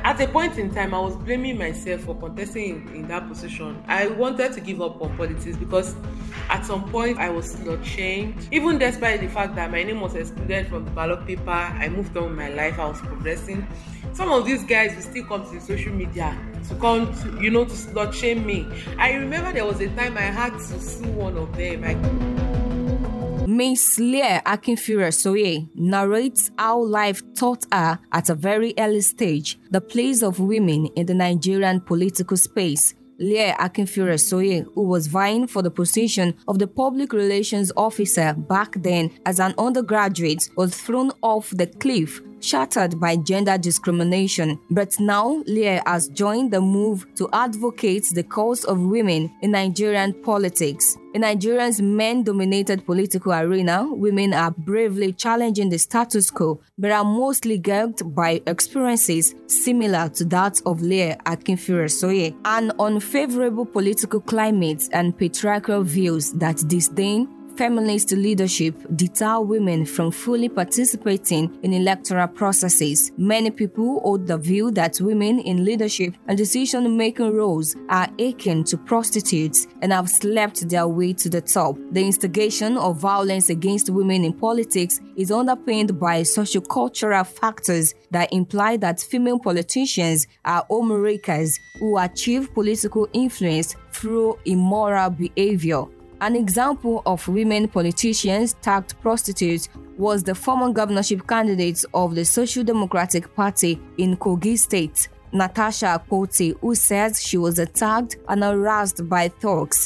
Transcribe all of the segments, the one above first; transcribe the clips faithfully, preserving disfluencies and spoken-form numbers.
At a point in time, I was blaming myself for contesting in, in that position. I wanted to give up on politics because at some point I was slut shamed. Even despite the fact that my name was excluded from the ballot paper, I moved on with my life, I was progressing. Some of these guys will still come to the social media to come to, you know, to slut shame me. I remember there was a time I had to sue one of them. I Miss Leah Akinfire-Soye narrates how life taught her at a very early stage the place of women in the Nigerian political space. Leah Akinfire-Soye, who was vying for the position of the public relations officer back then as an undergraduate, was thrown off the cliff, shattered by gender discrimination. But now Leah has joined the move to advocate the cause of women in Nigerian politics. In Nigeria's men-dominated political arena, women are bravely challenging the status quo, but are mostly gagged by experiences similar to that of Leah Akinfire-Soye. An unfavorable political climate and patriarchal views that disdain feminist leadership deter women from fully participating in electoral processes. Many people hold the view that women in leadership and decision-making roles are akin to prostitutes and have slept their way to the top. The instigation of violence against women in politics is underpinned by socio-cultural factors that imply that female politicians are homemakers who achieve political influence through immoral behavior. An example of women politicians tagged prostitutes was the former governorship candidate of the Social Democratic Party in Kogi State, Natasha Akpoti, who says she was attacked and harassed by thugs.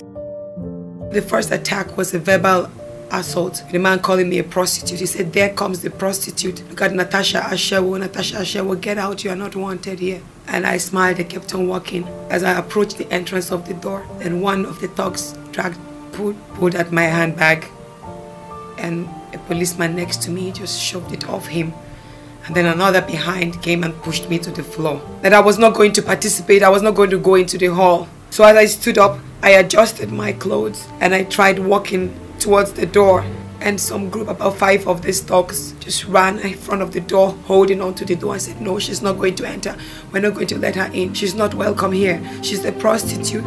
The first attack was a verbal assault. The man calling me a prostitute. He said, "There comes the prostitute. Look at Natasha Ashewo. Natasha Ashewo, get out. You are not wanted here." And I smiled and kept on walking. As I approached the entrance of the door, then one of the thugs dragged Pulled, pulled at my handbag, and a policeman next to me just shoved it off him, and then another behind came and pushed me to the floor. That I was not going to participate, I was not going to go into the hall. So as I stood up, I adjusted my clothes and I tried walking towards the door, and some group, about five of these thugs, just ran in front of the door, holding onto the door. I said, "No, she's not going to enter. We're not going to let her in. She's not welcome here. She's a prostitute."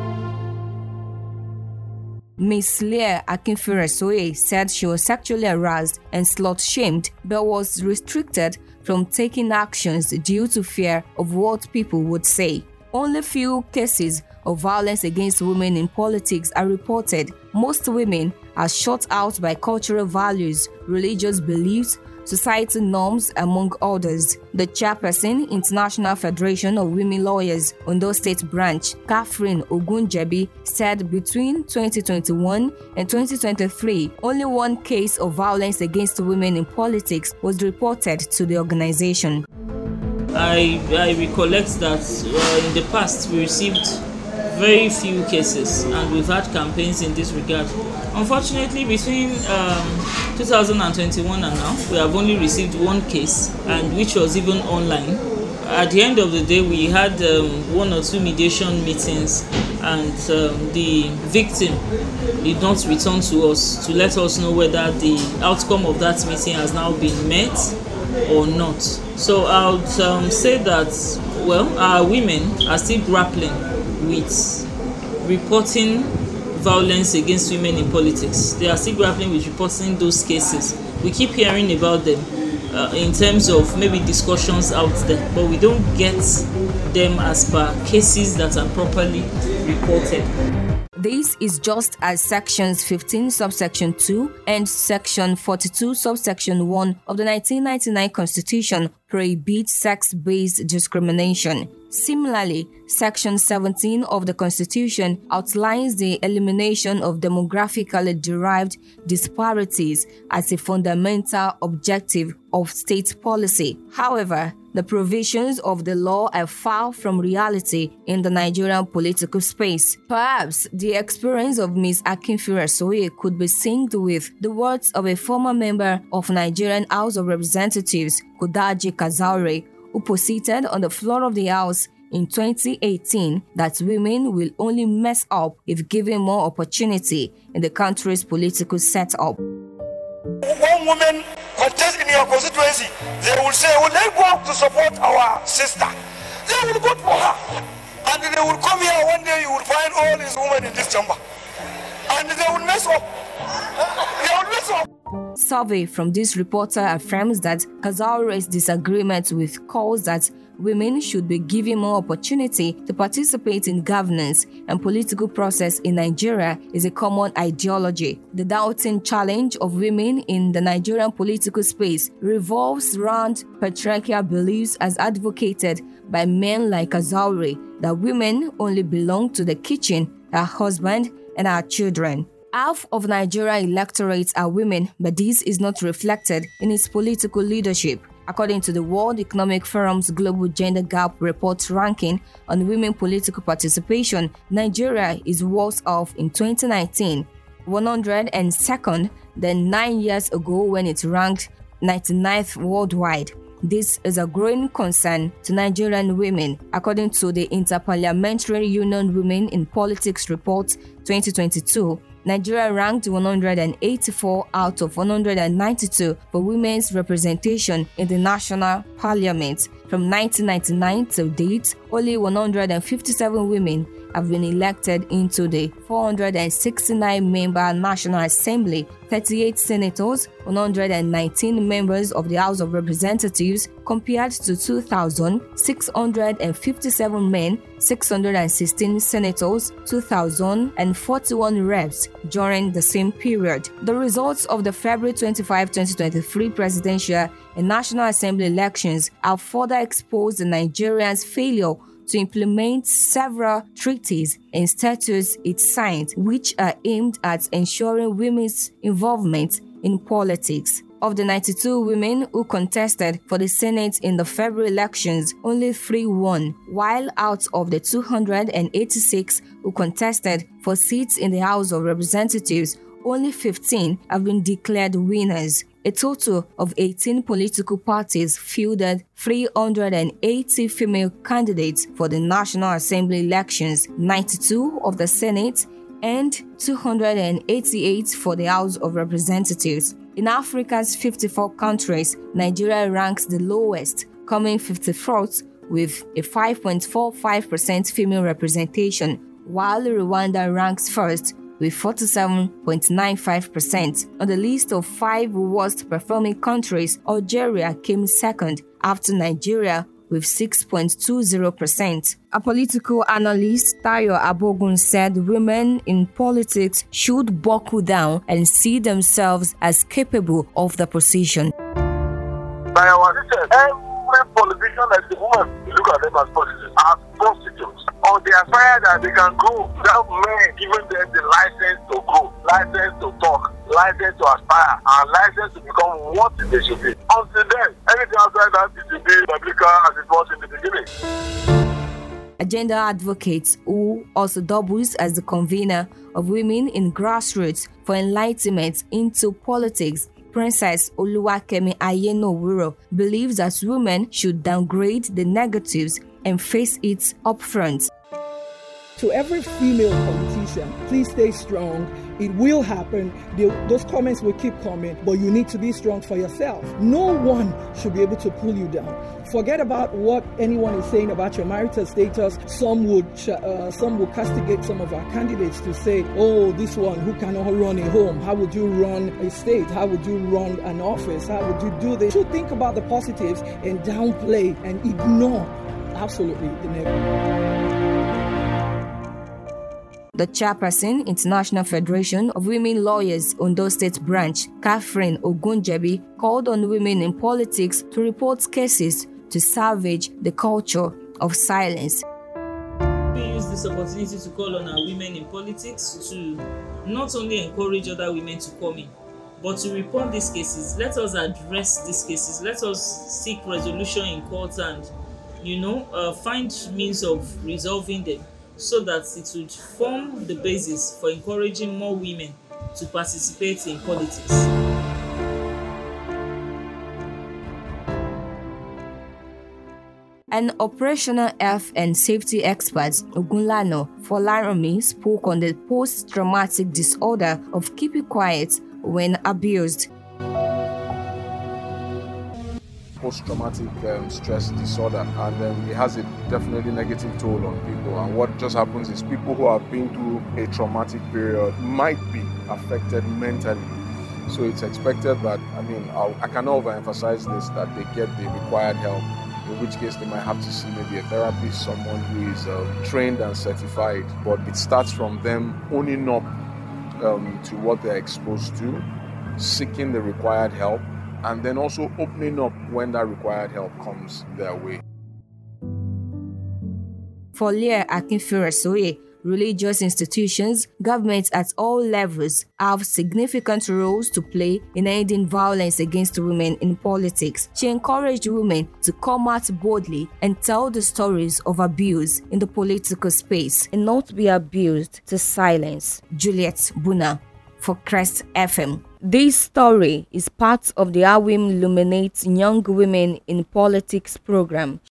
Miss Leah Akinfire-Soye said she was sexually harassed and slut-shamed, but was restricted from taking actions due to fear of what people would say. Only few cases of violence against women in politics are reported. Most women are shut out by cultural values, religious beliefs, societal norms, among others. The chairperson, International Federation of Women Lawyers, Ondo State Branch, Catherine Ogunjebi, said between twenty twenty-one and twenty twenty-three, only one case of violence against women in politics was reported to the organization. I, I recollect that uh, in the past we received very few cases, and we've had campaigns in this regard. Unfortunately, between um, two thousand twenty-one and now, we have only received one case, and which was even online. At the end of the day, we had um, one or two mediation meetings, and um, the victim did not return to us to let us know whether the outcome of that meeting has now been met or not. So I would um, say that, well, our women are still grappling with reporting violence against women in politics. They are still grappling with reporting those cases. We keep hearing about them uh, in terms of maybe discussions out there, but we don't get them as per cases that are properly reported. This is just as Sections fifteen subsection two and Section forty-two subsection one of the nineteen ninety-nine Constitution prohibit sex-based discrimination. Similarly, Section seventeen of the Constitution outlines the elimination of demographically derived disparities as a fundamental objective of state policy. However, the provisions of the law are far from reality in the Nigerian political space. Perhaps the experience of Miss Akinfire-Soye could be synced with the words of a former member of Nigerian House of Representatives, Kudaji Kazaure, who posited on the floor of the House in twenty eighteen that women will only mess up if given more opportunity in the country's political setup. One woman contest in your constituency, they will say, "Well, let's go out to support our sister." They will vote for her. And they will come here one day, you will find all these women in this chamber. And they will mess up. They will mess up. Survey from this reporter affirms that Kazauri's disagreement with calls that women should be given more opportunity to participate in governance and political process in Nigeria is a common ideology. The doubting challenge of women in the Nigerian political space revolves around patriarchal beliefs as advocated by men like Kazauri that women only belong to the kitchen, her husband, and our children. Half of Nigerian electorates are women, but this is not reflected in its political leadership. According to the World Economic Forum's Global Gender Gap Report ranking on women political participation, Nigeria is worse off in twenty nineteen, one hundred second than nine years ago when it ranked ninety-ninth worldwide. This is a growing concern to Nigerian women, according to the Interparliamentary Union Women in Politics Report twenty twenty-two. Nigeria ranked one hundred eighty-four out of one hundred ninety-two for women's representation in the national parliament. From nineteen ninety-nine to date, only one hundred fifty-seven women have been elected into the four hundred sixty-nine member National Assembly, thirty-eight senators, one hundred nineteen members of the House of Representatives, compared to two thousand six hundred fifty-seven men, six hundred sixteen senators, two thousand forty-one reps during the same period. The results of the February twenty-fifth, twenty twenty-three presidential and National Assembly elections have further exposed the Nigerians' failure to implement several treaties and statutes it signed, which are aimed at ensuring women's involvement in politics. Of the ninety-two women who contested for the Senate in the February elections, only three won, while out of the two hundred eighty-six who contested for seats in the House of Representatives, only fifteen have been declared winners. A total of eighteen political parties fielded three hundred eighty female candidates for the National Assembly elections, ninety-two of the Senate, and two hundred eighty-eight for the House of Representatives. In Africa's fifty-four countries, Nigeria ranks the lowest, coming fifty-fourth with a five point four five percent female representation, while Rwanda ranks first with forty-seven point nine five percent. On the list of five worst performing countries, Algeria came second after Nigeria with six point two zero percent. A political analyst, Tayo Abogun, said women in politics should buckle down and see themselves as capable of the position. By our research, every politician that the woman, we look at them as prostitutes, as prostitutes. Or they aspire that they can go without men giving them the license to go, license to talk, license to aspire, and license to become what they should be. Until then, anything outside that is to be biblical as it was in the beginning. A gender advocate who also doubles as the convener of Women in Grassroots for Enlightenment into Politics, Princess Oluwakemi Ayenowuro, believes that women should downgrade the negatives and face it up front. To every female politician, please stay strong. It will happen. They, those comments will keep coming, but you need to be strong for yourself. No one should be able to pull you down. Forget about what anyone is saying about your marital status. Some would uh, some would castigate some of our candidates to say, oh, this one who cannot run a home. How would you run a state? How would you run an office? How would you do this? You should think about the positives and downplay and ignore absolutely the negative. The chairperson, International Federation of Women Lawyers, Ondo State Branch, Catherine Ogunjebi, called on women in politics to report cases to salvage the culture of silence. We use this opportunity to call on our women in politics to not only encourage other women to come in, but to report these cases. Let us address these cases. Let us seek resolution in court and, you know, uh, find means of resolving them, so that it would form the basis for encouraging more women to participate in politics. An operational health and safety expert, Ogunlano Folaranmi, spoke on the post-traumatic disorder of keeping quiet when abused. post-traumatic um, stress disorder, and um, it has a definitely negative toll on people. And what just happens is people who have been through a traumatic period might be affected mentally. So it's expected that, I mean, I'll, I cannot overemphasize this, that they get the required help, in which case they might have to see maybe a therapist, someone who is uh, trained and certified. But it starts from them owning up um, to what they're exposed to, seeking the required help, and then also opening up when that required help comes their way. For Leah Akinfire-Soye, religious institutions, governments at all levels have significant roles to play in ending violence against women in politics. She encouraged women to come out boldly and tell the stories of abuse in the political space and not be abused to silence. Juliet Buna for Crest F M. This story is part of the Awim Illuminates Young Women in Politics program.